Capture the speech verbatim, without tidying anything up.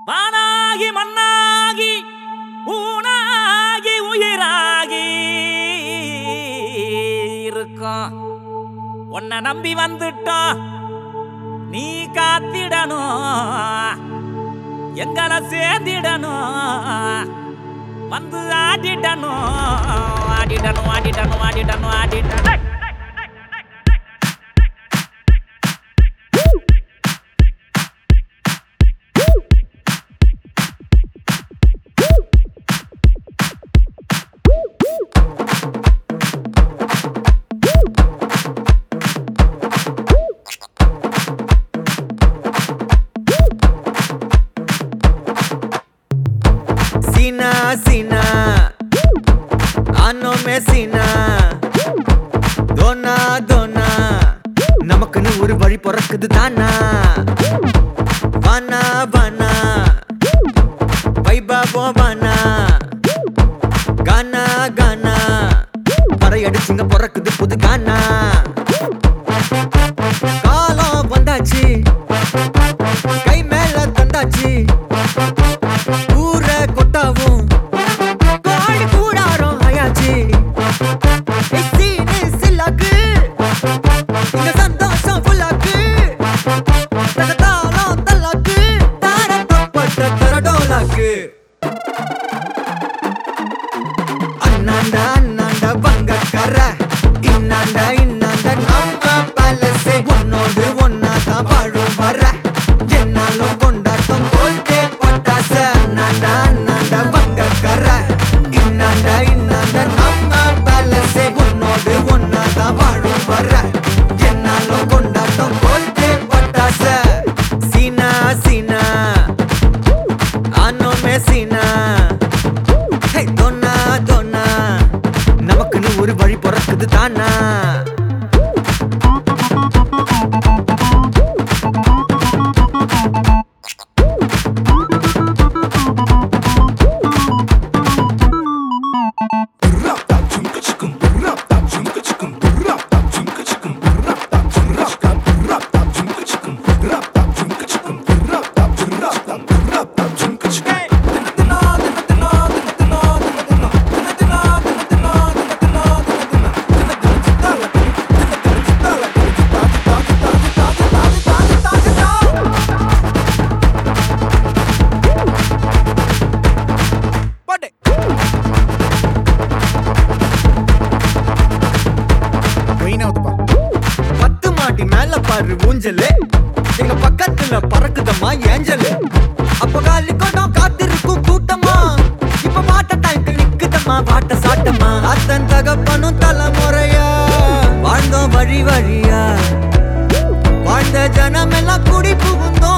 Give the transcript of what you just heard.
வானாகி மண்ணாகி ஊனாகி உயிராகி இருக்கோம். உன்னை நம்பி வந்துட்டோம், நீ காத்திடணும், எங்களை சேர்ந்திடணும், வந்து ஆடிடணும் ஆடிடணும் ஆடிடணும் ஆடிடணும் ஆடிடணும். सीना सीना आनो में सीना दोना दोना நமக்குன்னு ஒரு வழி பிறக்குது தானா வானா வானா வைபா போவானா கானா கானா பறையடிச்சுங்க பிறக்குது புது கானா காலம் வந்தாச்சு கை மேல தந்தாச்சு ஊரை கொட்டாவும் கோடி கூடாரம் ஆயாச்சு சீனு சில்லாக்கு இங்க சந்தோஷம் புல்லாக்கு தாளம் தல்லாக்கு தாரப்பட்ட தரடோலாக்கு அண்ணாண்டா அண்ணாண்டா பங்கக்கர இன்னாண்டா இன்னாண்டா நம்ம பேலஸே உன்னோடு ஒன்னாதான் வாழும் வர என்னாலும் கொண்டாட்டம் போல்டே பட்டாச அண்ணாண்டா அண்ணாண்டா பங்கக்கர இன்னாண்டா இன்னாண்டா நம்ம பேலஸே உன்னோடு ஒன்னாதான் வாழும் வர என்னாலும் கொண்டாட்டம் போல்டே பட்டாச சீனா சீனா ஆனோ மே சீனா ஹே தோனா தோனா நமக்குன்னு ஒரு வழி பிறக்குது தானா பத்து மாடி மேல பாரு ஊஞ்சலு எங்க பக்கத்துல பறக்குதம்மா ஏஞ்சலு அப்ப காலி கொண்டோம் காத்திருக்கும் கூட்டமா இப்ப மாட்ட டைம் நிக்குதம்மா பாட்ட சாட்டமா அத்தன் தகப்பனும் தலைமுறையா வாழ்ந்தோம் வழி வழியா வாழ்ந்த ஜனமெல்லாம் குடி புகுந்தோம்